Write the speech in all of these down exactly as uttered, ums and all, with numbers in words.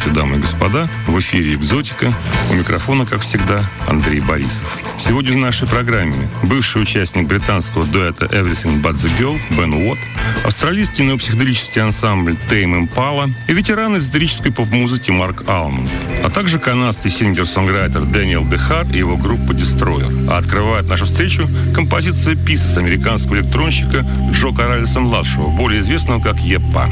Здравствуйте, дамы и господа. В эфире «Экзотика». У микрофона, как всегда, Андрей Борисов. Сегодня в нашей программе бывший участник британского дуэта Everything But The Girl Бен Уотт, австралийский неопсиходелический ансамбль Tame Impala и ветеран эзотерической поп-музыки Марк Алмонд, а также канадский сингер-сонграйтер Дэниел Дехар и его группа Destroyer. А открывает нашу встречу композиция Pieces американского электронщика Джо Коралеса-младшего, более известного как Еппа.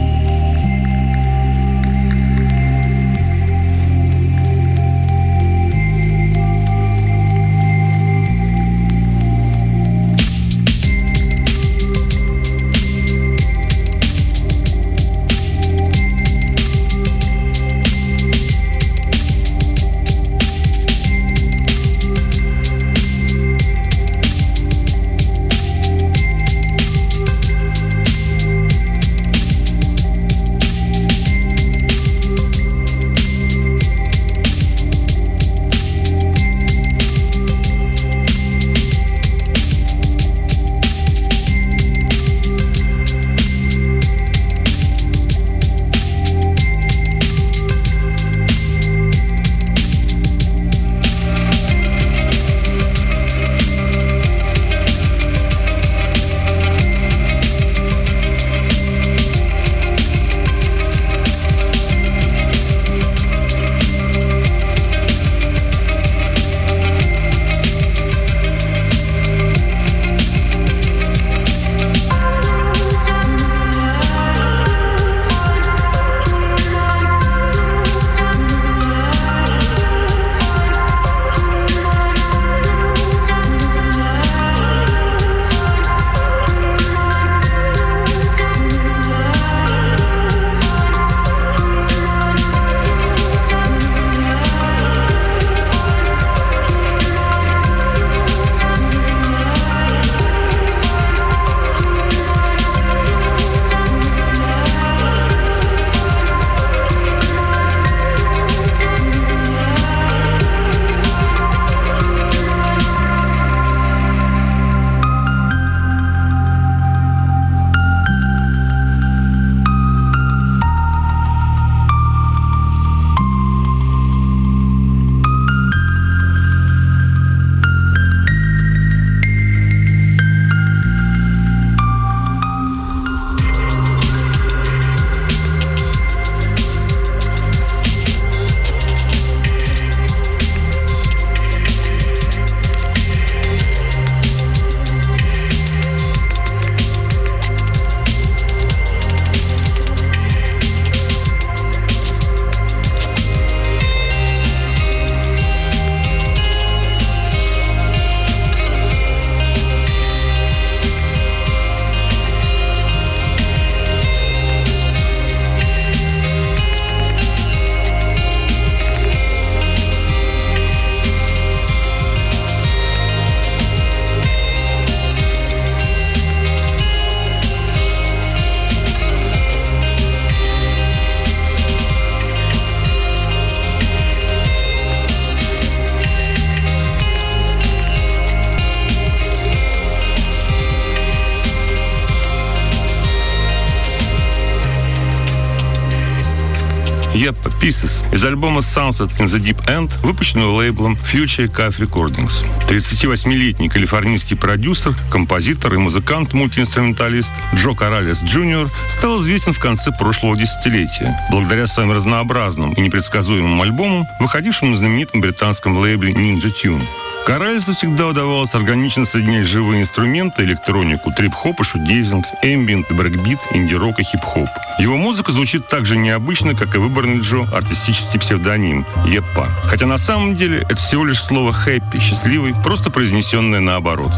Еппа Pieces из альбома Sunset in the Deep End, выпущенного лейблом Future Cave Recordings. тридцативосьмилетний калифорнийский продюсер, композитор и музыкант-мультиинструменталист Джо Коралес Джуниор стал известен в конце прошлого десятилетия благодаря своим разнообразным и непредсказуемым альбомам, выходившим на знаменитом британском лейбле Ninja Tune. Коралесу всегда удавалось органично соединять живые инструменты, электронику, трип-хоп и шугейзинг, эмбиент, брейкбит, инди-рок и хип-хоп. Его музыка звучит так же необычно, как и выбранный Джо артистический псевдоним Еппа. Хотя на самом деле это всего лишь слово «хэппи», «счастливый», просто произнесенное наоборот.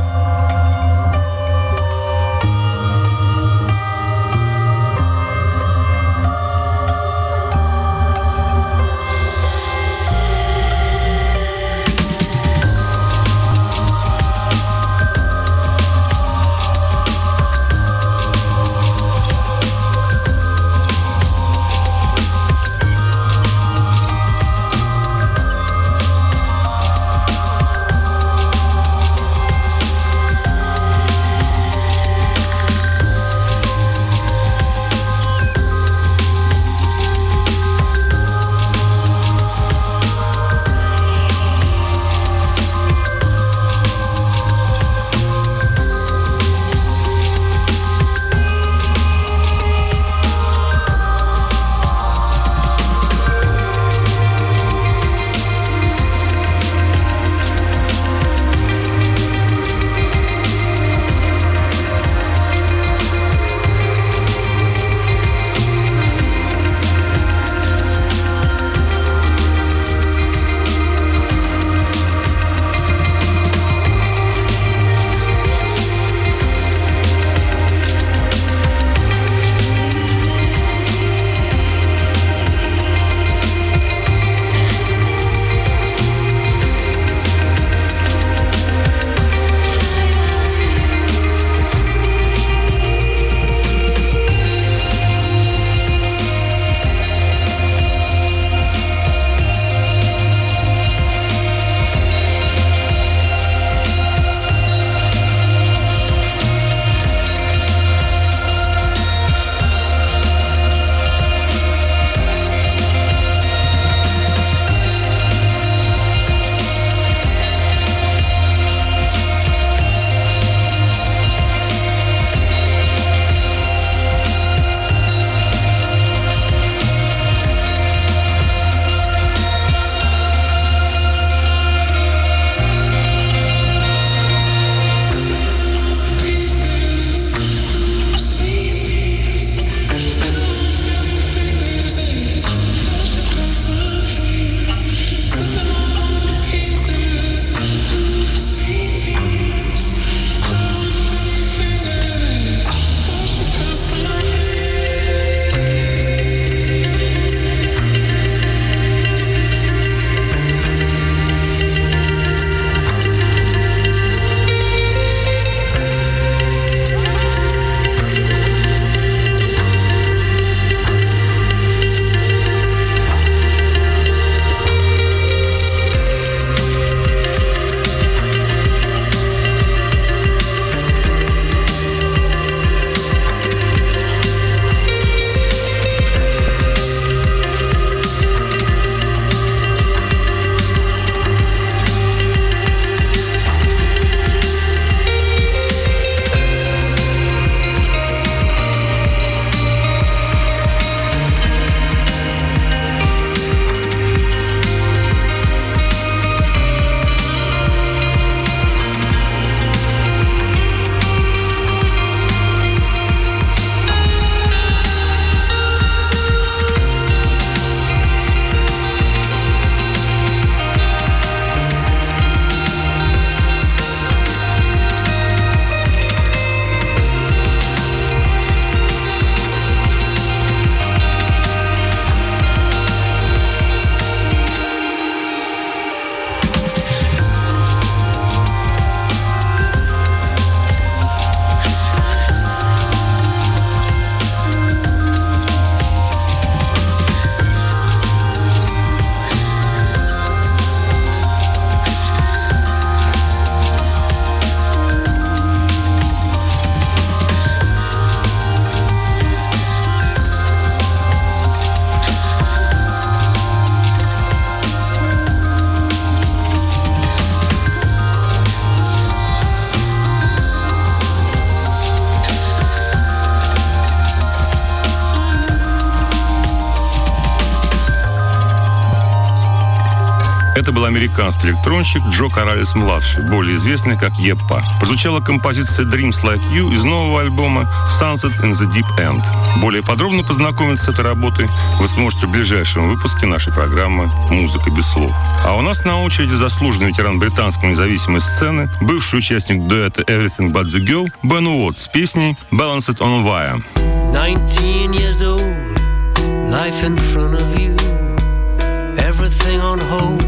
Это был американский электронщик Джо Коралес-младший, более известный как Еппа. Прозвучала композиция Dreams Like You из нового альбома Sunset in the Deep End. Более подробно познакомиться с этой работой вы сможете в ближайшем выпуске нашей программы «Музыка без слов». А у нас на очереди заслуженный ветеран британской независимой сцены, бывший участник дуэта Everything But The Girl Бен Уотт с песней Balanced on Wire. nineteen years old, life in front of you, everything on hold,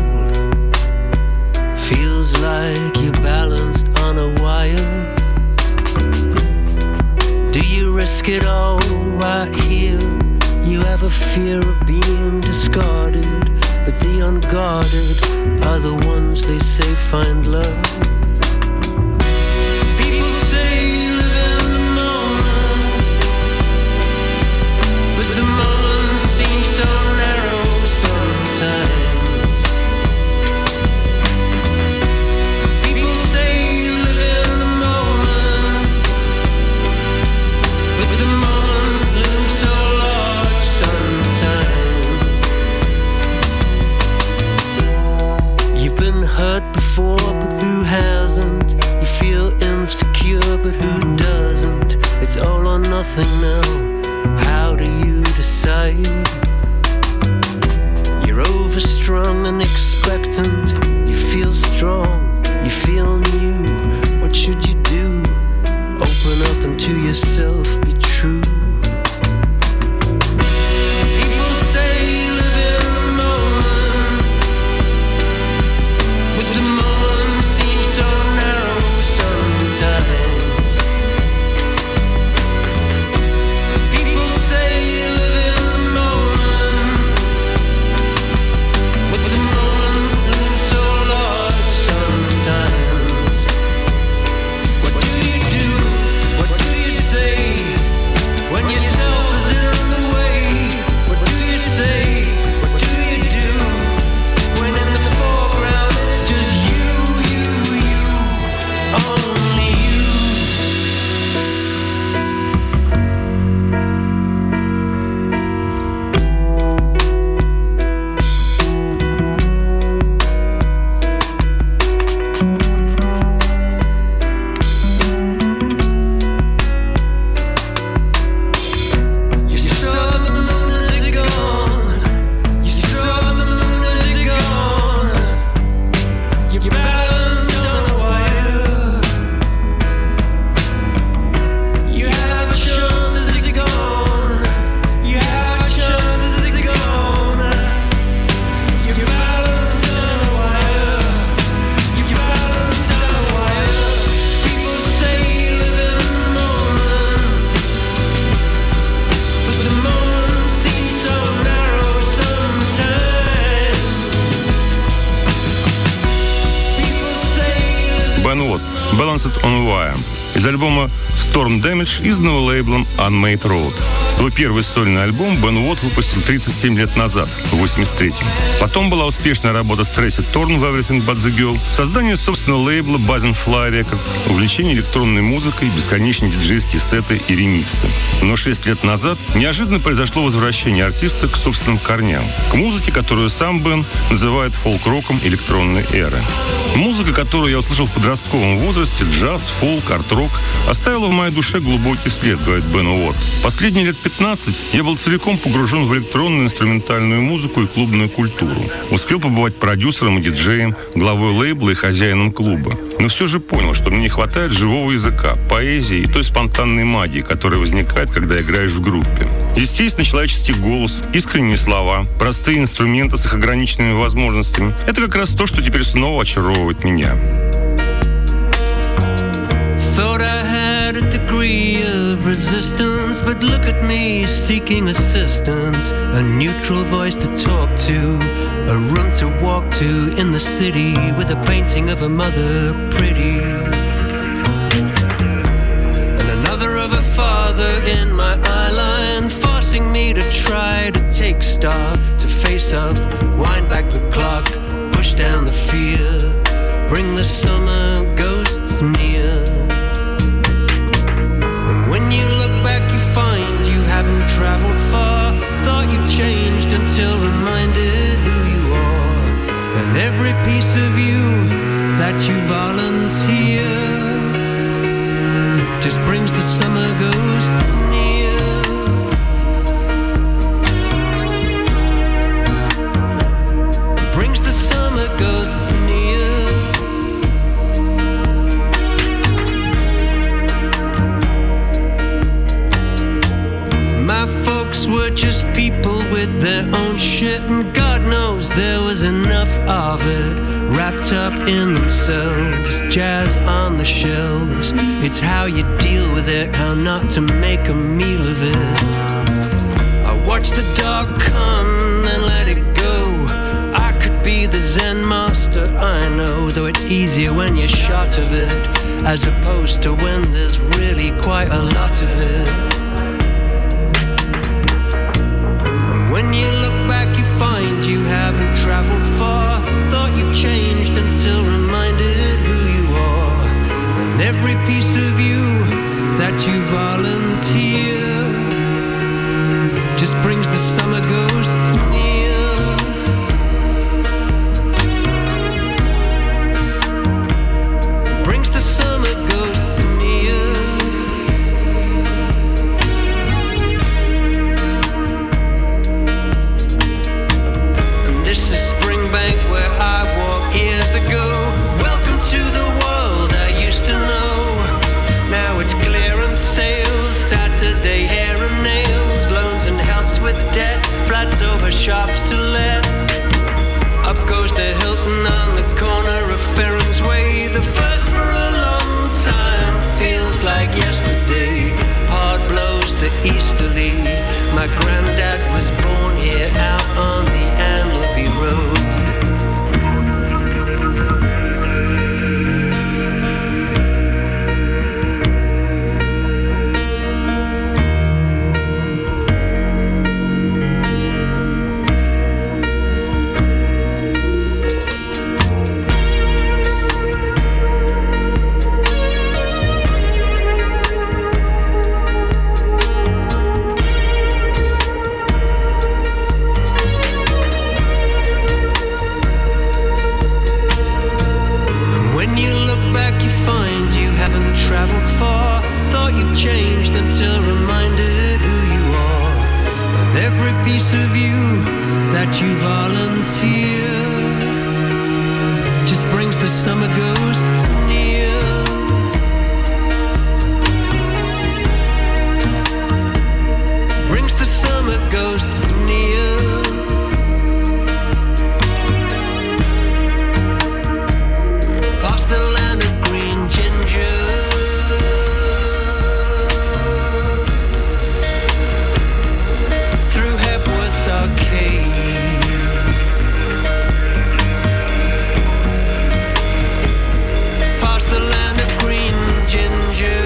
feels like you're balanced on a wire. Do you risk it all right here? You have a fear of being discarded, but the unguarded are the ones they say find love. People say live in the moment, but the moment seems so narrow sometimes. People say live in the moment, but the moment looms so large sometimes. You've been hurt before, but who hasn't? You feel insecure, but who doesn't? It's all or nothing now. How do you decide? You're overstrung and expectant. You feel strong, you feel new. What should you do? Open up and to yourself be true. People say live in the moment, but the moment seems so narrow sometimes. People say live in the moment, but the moment looms so large sometimes. What do you do? What do you say when yourself is in the way? What do you say? What do you do when in the foreground it's just you, you, you, only you? You saw the moon, is it gone? You saw the moon, is it gone? You're balanced on a wire. You have a chance, is it gone? You have a chance, is it gone? You're balanced on a wire. You're balanced on a wire. People say live in the moment, but the moment seems so narrow sometimes. People say live Бен Уотт, Balanced on Wire, из альбома Storm Damage, изданного лейблом Unmade Road. Свой первый сольный альбом Бен Уотт выпустил тридцать семь лет назад, в восемьдесят третьем. Потом была успешная работа с Трейси Торн в Everything But The Girl, создание собственного лейбла Buzzin' Fly Records, увлечение электронной музыкой, бесконечные диджейские сеты и ремиксы. Но шесть лет назад неожиданно произошло возвращение артиста к собственным корням, к музыке, которую сам Бен называет фолк-роком электронной эры. Музыка, которую я услышал в подростковом возрасте, джаз, фолк, арт-рок, оставила в моей душе глубокий след, говорит Бен Уотт. Последние лет пятнадцать я был целиком погружен в электронную инструментальную музыку и клубную культуру. Успел побывать продюсером и диджеем, главой лейбла и хозяином клуба. Но все же понял, что мне не хватает живого языка, поэзии и той спонтанной магии, которая возникает, когда играешь в группе. Естественно, человеческий голос, искренние слова, простые инструменты с их ограниченными возможностями — это как раз то, что теперь снова очаровывает меня. Thought I had a degree of resistance, but look at me seeking assistance, a neutral voice to talk to, a room to walk to in the city with a painting of a mother pretty, and another of a father in my eyeline, forcing me to try to take stock, to face up, wind back the clock, push down the fear, bring the summer ghosts near. When you look back, you find you haven't traveled far. Thought you changed until reminded who you are. And every that you volunteer just brings the summer ghosts near. Brings the summer ghosts near. My folks were just people with their own shit, and God knows there was enough of it wrapped up in themselves. Jazz on the shelves, it's how you deal with it, how not to make a meal of it. I watched the dog come and let it go. I could be the Zen master, I know, though it's easier when you're short of it, as opposed to when there's really quite a lot of it. When you look back, you find you haven't traveled far. Thought you changed until reminded who you are. And every piece of you that you volunteer just brings the summer ghosts near. Brings the summer ghosts near. This is Springbank where I walked years ago. Welcome to the world I used to know. Now it's clearance sales, Saturday hair and nails, loans and helps with debt, flats over shops to let. Up goes the Hilton on the corner of Ferrens Way. The first for a long time feels like yesterday. Hard blows the easterly. My granddad was born here out on the Anleby Road. Traveled far, thought you changed until reminded who you are. And every piece of you that you volunteer just brings the summer ghosts near. Brings the summer ghosts near. Past the land of green ginger, past the land of green ginger,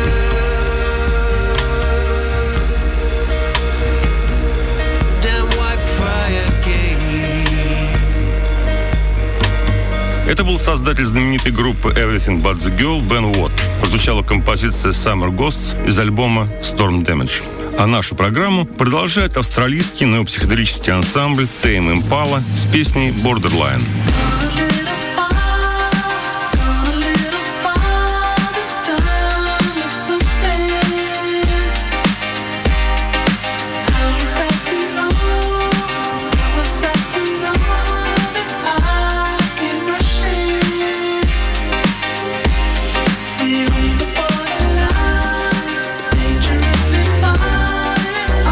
down Whitefriar Gate. Это был создатель знаменитой группы Everything But The Girl Бен Уотт. Прозвучала композиция Summer Ghosts из альбома Storm Damage. А нашу программу продолжает австралийский неопсиходелический ансамбль Tame Impala с песней Borderline.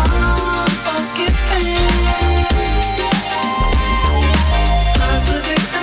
Possibly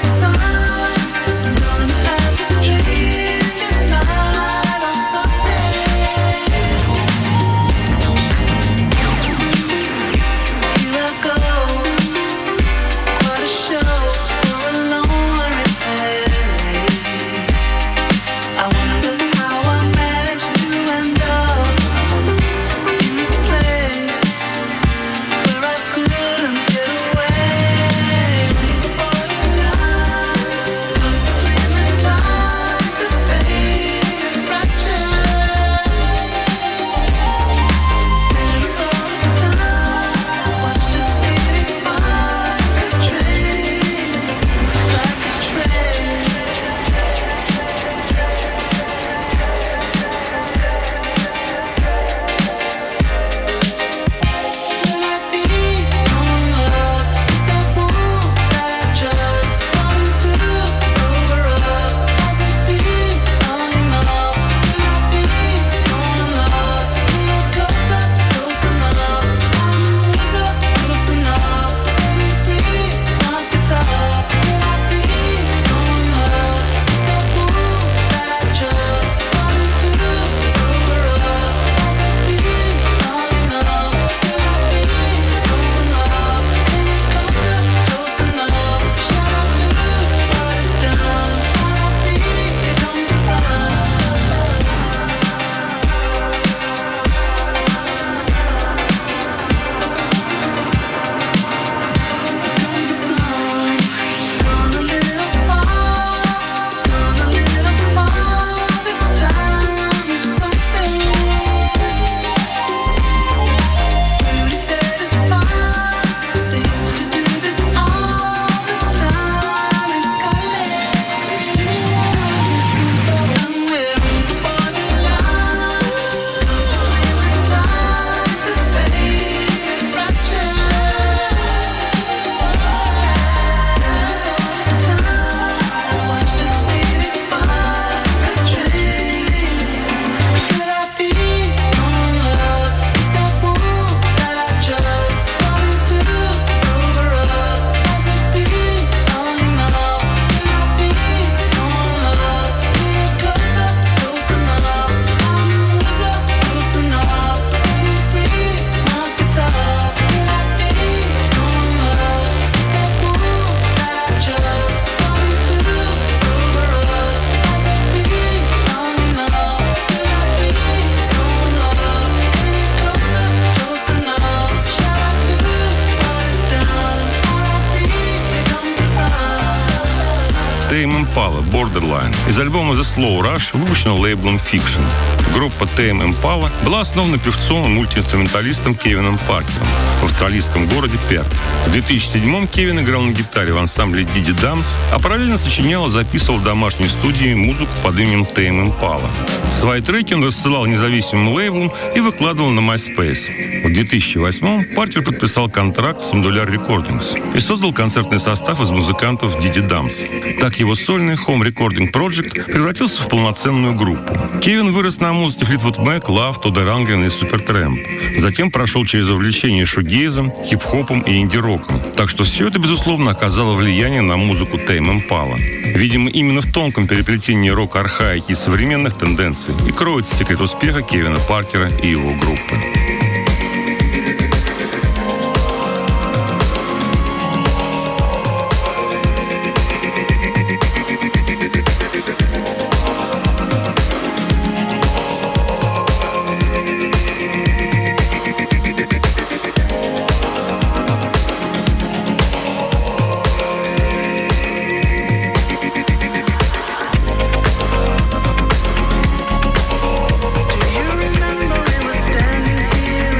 Impala Borderline из альбома The Slow Rush, выпущенного лейблом Fiction. Группа Tame Impala была основана певцом и мультиинструменталистом Кевином Паркером в австралийском городе Перт. В две тысячи седьмом Кевин играл на гитаре в ансамбле Didi Dams, а параллельно сочинял и записывал в домашней студии музыку под именем Tame Impala. Свои треки он рассылал независимым лейблам и выкладывал на MySpace. В две тысячи восьмом Паркер подписал контракт с Modular Recordings и создал концертный состав из музыкантов Didi Dams. Так его сольный Home Recording Project превратился в полноценную группу. Кевин вырос на музыке Fleetwood Mac, Love, Тодда Рангрена и Supertramp. Затем прошел через увлечение шугейзом, хип-хопом и инди-роком. Так что все это, безусловно, оказало влияние на музыку Tame Impala. Видимо, именно в тонком переплетении рок-архаики и современных тенденций и кроется секрет успеха Кевина Паркера и его группы. Do you remember we were standing here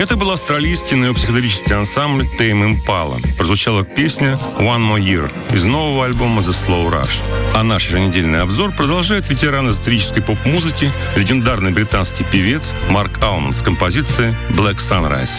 Это был австралийский неопсиходелический ансамбль Tame Impala. Прозвучала песня «One More Year» из нового альбома The Slow Rush. А наш еженедельный обзор продолжает ветеран эзотерической поп-музыки, легендарный британский певец Марк Алман с композицией «Black Sunrise».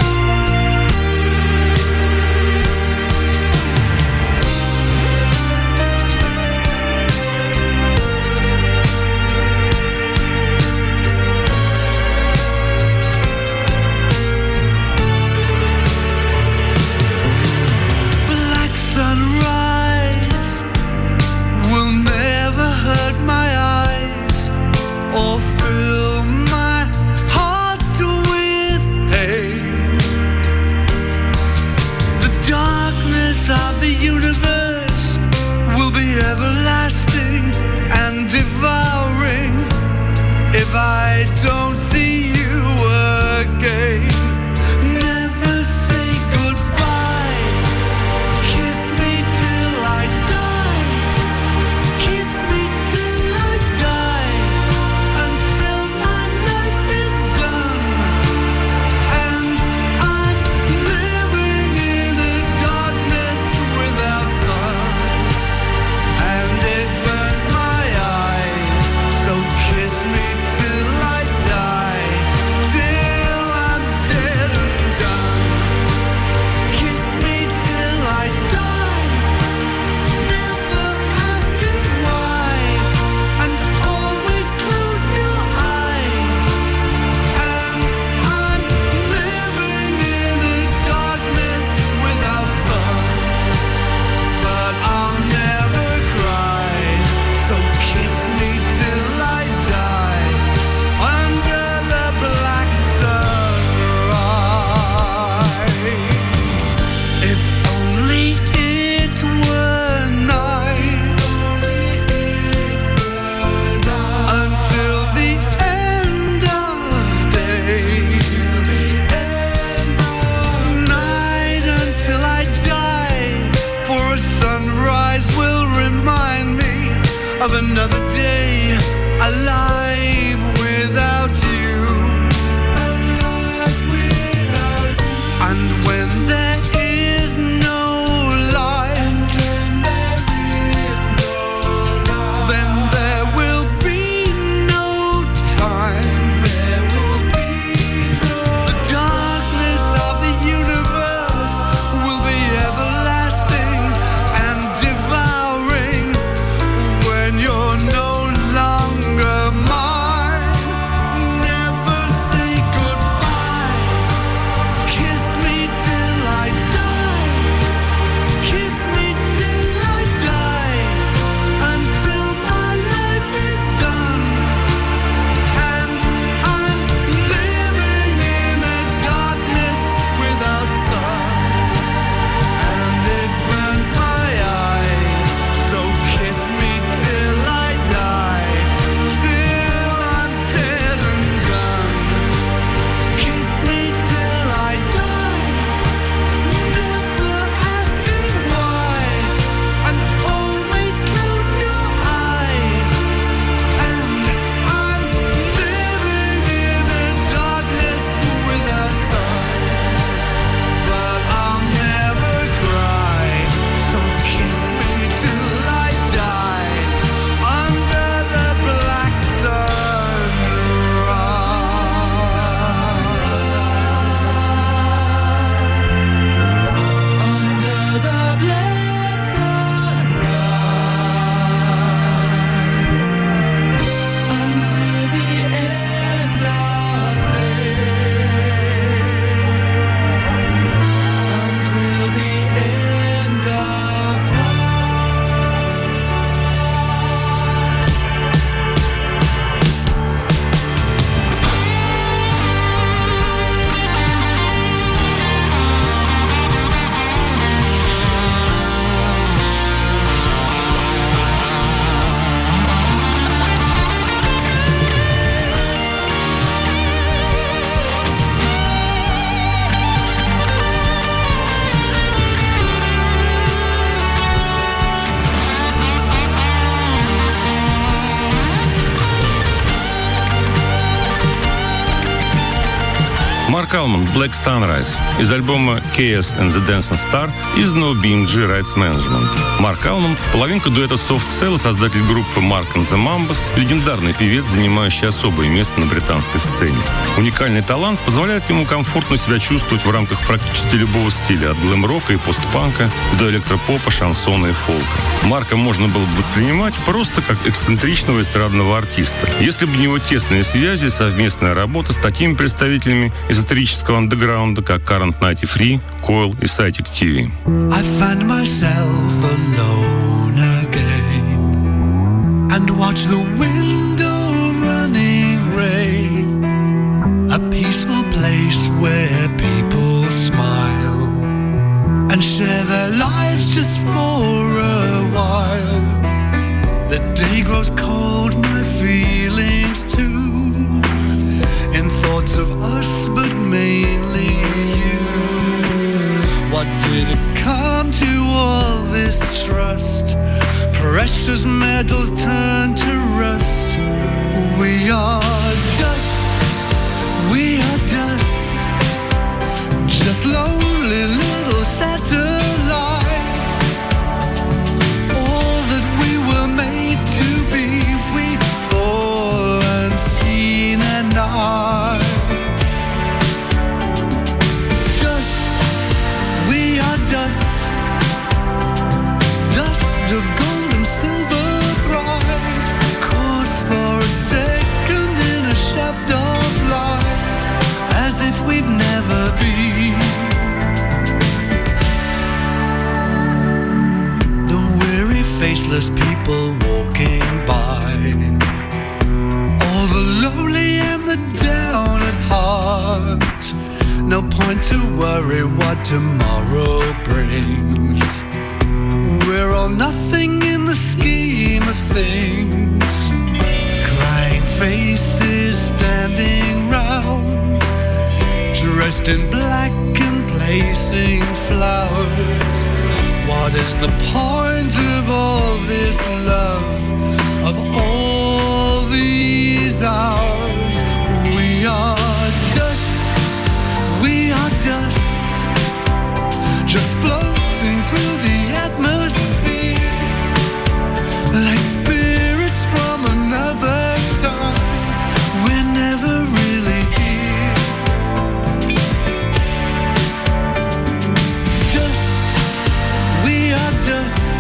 Of another day alive without you, alive without you. And when there is no light, there is no light, then there will be no time, there will be no the darkness of the universe will be everlasting and devouring when you're no longer Марк Алман, Black Sunrise. Из альбома Chaos and the Dancing Star из No би эм джи Rights Management. Марк Алман – половинка дуэта Soft Cell и создатель группы Mark and the Mambas, легендарный певец, занимающий особое место на британской сцене. Уникальный талант позволяет ему комфортно себя чувствовать в рамках практически любого стиля, от глэм-рока и постпанка до электропопа, шансона и фолка. Марка можно было бы воспринимать просто как эксцентричного эстрадного артиста. Если бы не его тесные связи, совместная работа с такими представителями эзотерического андеграунда, как Current девяносто три, Coil и Psychic ти ви. I find myself alone again and watch the window running rain, a peaceful place where people smile and share their lives just for a while. The day grows cold, my feelings too, in thoughts of us but mainly you. What did it come to, all this trust? Precious metals turn to rust. We are dust, we are dust, just lonely little satellites. All that we were made to be, we fall unseen and not. Dust, we are dust, dust of gold and silver bright, caught for a second in a shaft of light, as if we've never been. The weary faceless people walking by, all the lonely and the down at heart. No point to worry what tomorrow brings. We're all nothing in the scheme of things. Crying faces standing round, dressed in black and placing flowers. What is the point of all this love, of all these hours? We are dust, we are dust, just floating through the atmosphere, like spirits from another time. We're never really here. Dust, we are dust,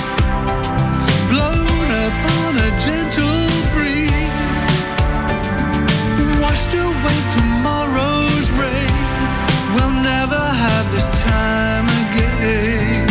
blown upon a gentle breeze, washed away tomorrow's rain. We'll never have this time again.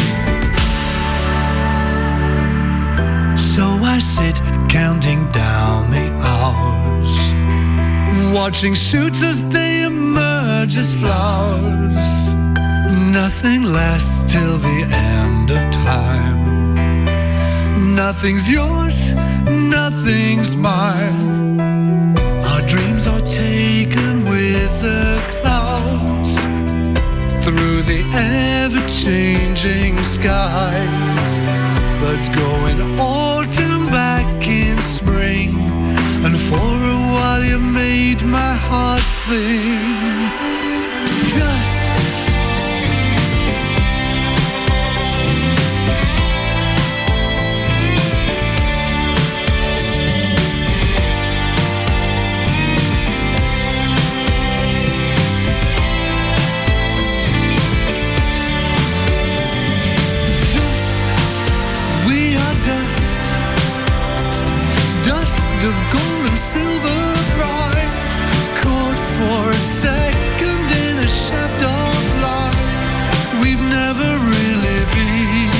So I sit counting down the hours, watching shoots as they emerge as flowers. Nothing lasts till the end of time. Nothing's yours, nothing's mine. Our dreams are taken with the clouds, through the ever-changing skies. Birds go in autumn, back in spring, and for a while you made my heart sing. Dust, of gold and silver bright, caught for a second in a shaft of light. We've never really been.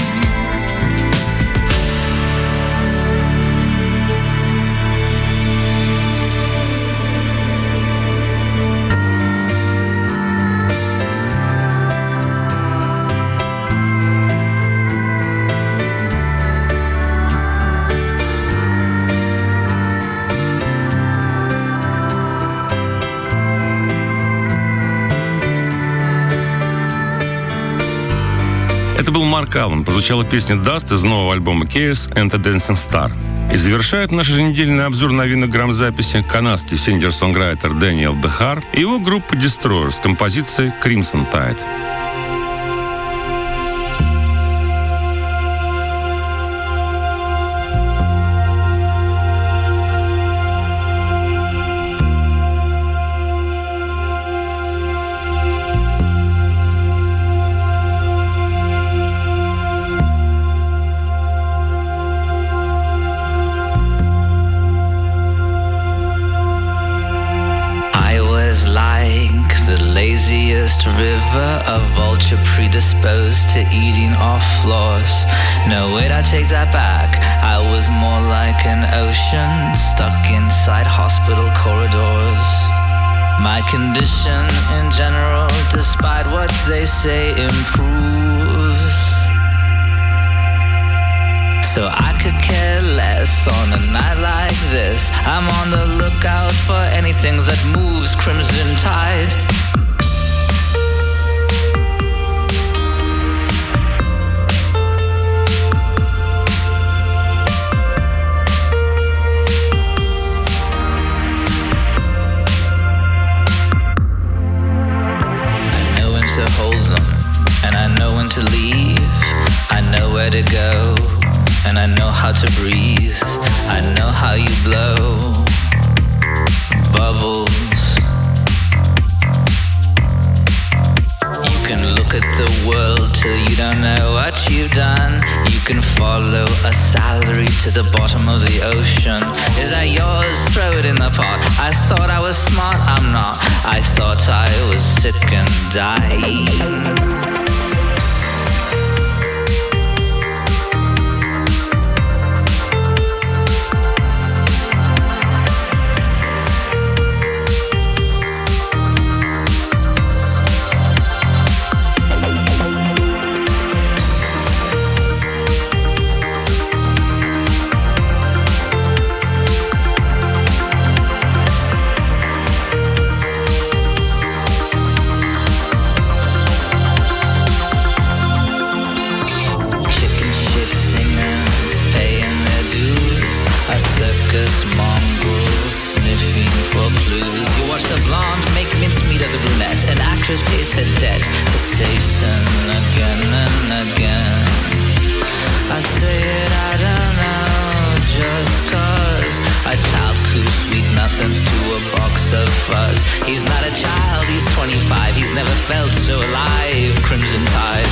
Это был Марк Аллан. Прозвучала песня Dust из нового альбома Chaos and the Dancing Star. И завершает наш еженедельный обзор новинок грамзаписи канадский сингер-сонграйтер Дэниел Бехар и его группа Destroyer с композицией Crimson Tide. River, a vulture predisposed to eating off floors. No, wait, I take that back. I was more like an ocean stuck inside hospital corridors. My condition in general, despite what they say, improves. So I could care less on a night like this. I'm on the lookout for anything that moves Crimson Tide. To leave, I know where to go, and I know how to breathe. I know how you blow bubbles. You can look at the world till you don't know what you've done. You can follow a salary to the bottom of the ocean. Is that yours? Throw it in the pot. I thought I was smart, I'm not. I thought I was sick and dying. Pays her debt to Satan again and again. I say it, I don't know, just cause a child who's sweet nothings to a box of fuzz. He's not a child, he's twenty-five, he's never felt so alive. Crimson Tide.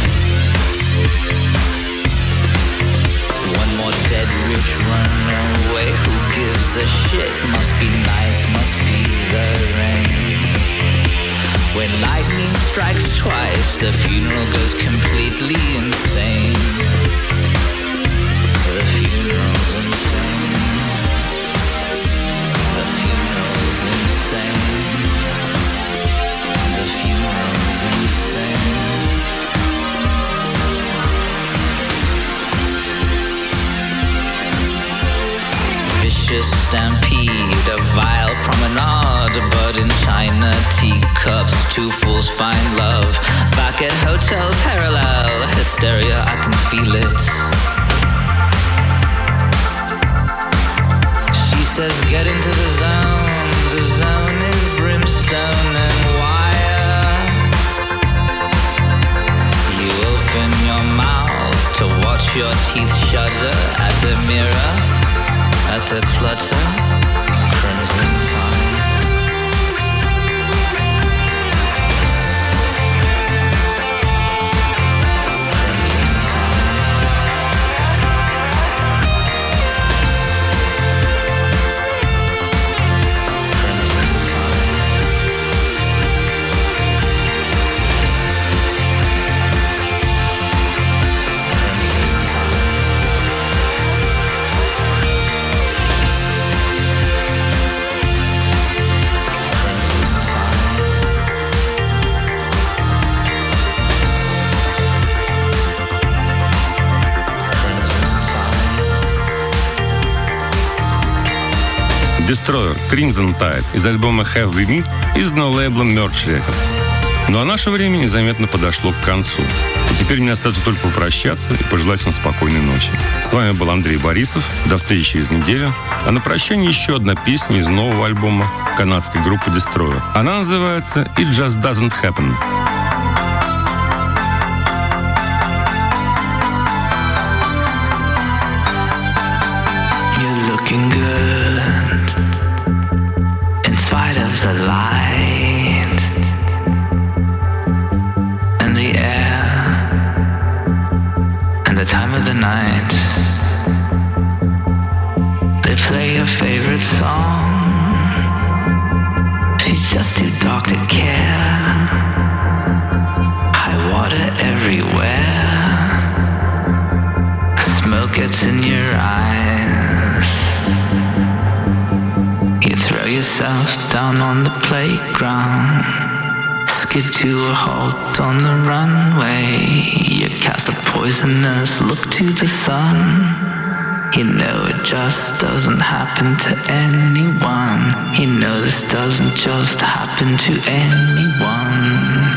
One more dead rich runaway, who gives a shit? Must be nice, must be the rain. When lightning strikes twice, the funeral goes completely insane. The funeral's insane. The funeral's insane. The funeral's insane. Vicious stampede, a vile promenade, a bird in china teacups, two fools find love. Back at Hotel Parallel, hysteria, I can feel it. She says get into the zone, the zone is brimstone and wire. You open your mouth to watch your teeth shudder at the mirror, at the clutter, Crimson Tide. Destroyer, Crimson Tide из альбома Have We Met из нолейбла Merch Records. Ну а наше время незаметно подошло к концу. И теперь мне остается только попрощаться и пожелать вам спокойной ночи. С вами был Андрей Борисов. До встречи через неделю. А на прощание еще одна песня из нового альбома канадской группы Destroyer. Она называется «It Just Doesn't Happen». You're looking good in spite of the light and the air and the time of the night. They play your favorite song. She's just too dark to care. High water everywhere. Smoke gets in your eyes. You throw yourself down on the playground. Skid to a halt on the runway. You cast a poisonous look to the sun. You know it just doesn't happen to anyone. You know this doesn't just happen to anyone.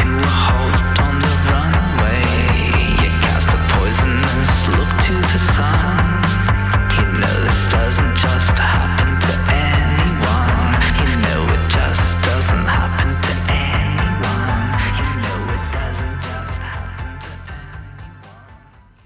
The sun.